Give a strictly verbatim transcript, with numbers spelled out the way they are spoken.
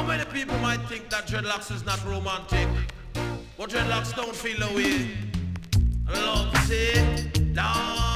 many people might think that dreadlocks is not romantic, but dreadlocks don't feel the way. Love, see, down.